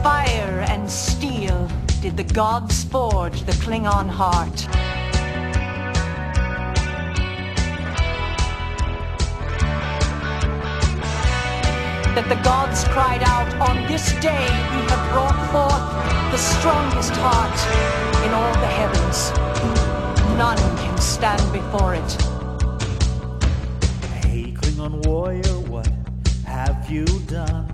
fire and steel did the gods forge the Klingon heart. That the gods cried out, on this day we have brought forth the strongest heart in all the heavens. None can stand before it. Hey, Klingon warrior, what have you done?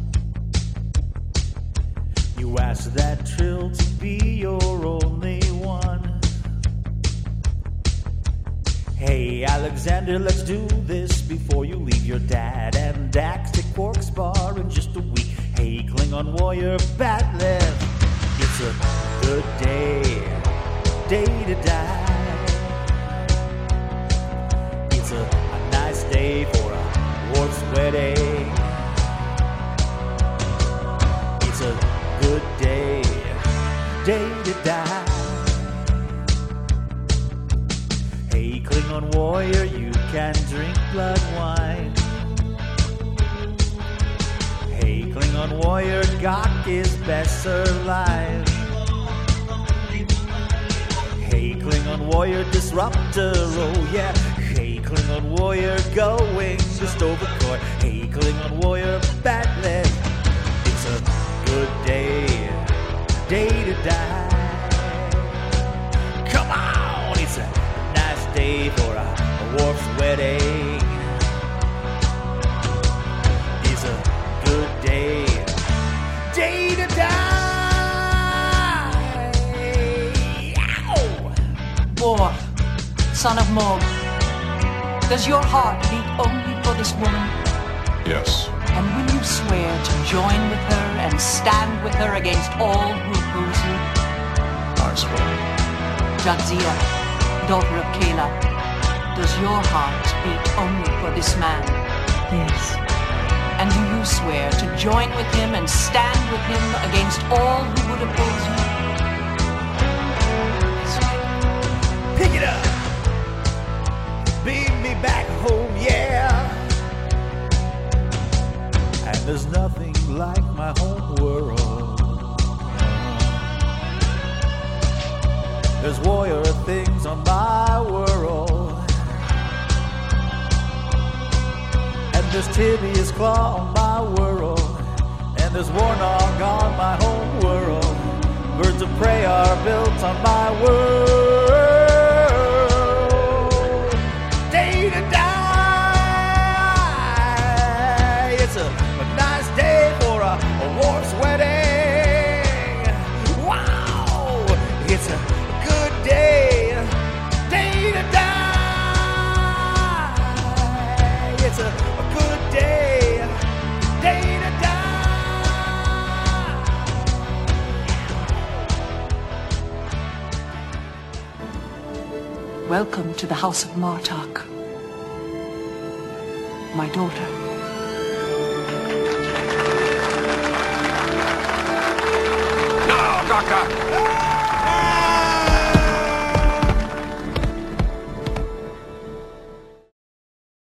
You asked that Trill to be your only one. Hey, Alexander, let's do this before you leave your dad and Dax to Quark's bar in just a week. Hey, Klingon warrior, Bat'leth, it's a good day to die. It's a nice day for a Worf's wedding. It's a good day to die. Hey, Klingon warrior, you can drink blood wine. Hey, Klingon warrior, Gok is best alive. Hey, Klingon warrior, disruptor, oh yeah. Hey, Klingon warrior, going just overcourt. Hey, Klingon warrior, Bat'leth, it's a good day to die. Come on, it's a nice day for a Worf's wedding. It's a good day to die. Ow! Worf, son of Morg, does your heart beat only for this woman? Yes. And will you swear to join with her and stand with her against all who oppose you? I swear. Jadzia, daughter of Kayla, does your heart beat only for this man? Yes. And do you swear to join with him and stand with him against all who would oppose you? Pick it up. Beat me back home, yeah. And there's nothing like my home world. There's warrior things on my world. And there's Tibius Claw on my world. And there's Warnog on my home world. Birds of prey are built on my world. Day to die. It's a nice day for a Worf's wedding. Wow, it's a good day to die. It's a good day to die. Welcome to the House of Martok, my daughter. Now, Doctor!